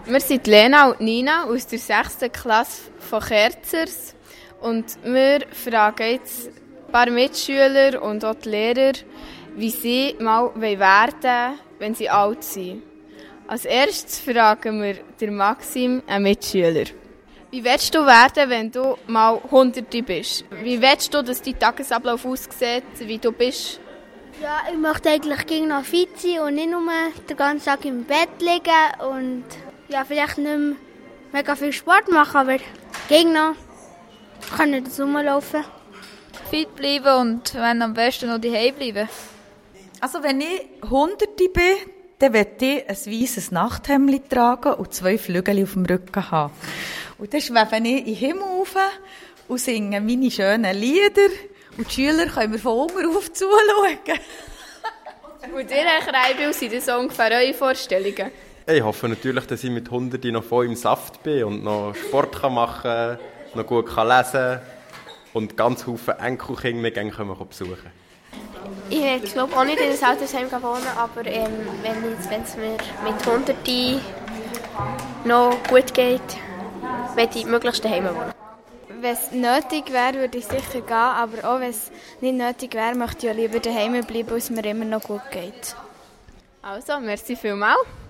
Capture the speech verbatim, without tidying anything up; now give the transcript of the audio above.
Wir sind Lena und Nina aus der sechsten Klasse von Kerzers und wir fragen jetzt ein paar Mitschüler und auch die Lehrer, wie sie mal werden wollen, wenn sie alt sind. Als erstes fragen wir den Maxim, einen Mitschüler. Wie willst du werden, wenn du mal Hunderte bist? Wie willst du, dass dein Tagesablauf aussieht, wie du bist? Ja, ich möchte eigentlich gegen noch fit sein und nicht nur den ganzen Tag im Bett liegen und ja, vielleicht nicht mehr mega viel Sport machen, aber gegen noch kann ich das rumlaufen. Fit bleiben und wenn am besten noch daheim bleiben. Also wenn ich Hunderte bin, dann möchte ich ein weisses Nachthemdli tragen und zwei Flügel auf dem Rücken haben. Und dann schwebe ich in den Himmel rauf und singe meine schönen Lieder. Und die Schüler können mir von unten auf zuschauen. Und ihr, Herr Kreibil, sind das so ungefähr eure Vorstellungen? Ich hoffe natürlich, dass ich mit Hunderten noch voll im Saft bin und noch Sport machen kann, noch gut lesen kann und ganz viele Enkelkinder mir gerne besuchen können. Ich glaube auch nicht in ein Altersheim wohnen, aber ähm, wenn es mir mit Hunderten noch gut geht, möchte ich möglichst daheim wohnen. Wenn es nötig wäre, würde ich sicher gehen, aber auch wenn es nicht nötig wäre, möchte ich ja lieber daheim bleiben, weil es mir immer noch gut geht. Also, merci vielmals.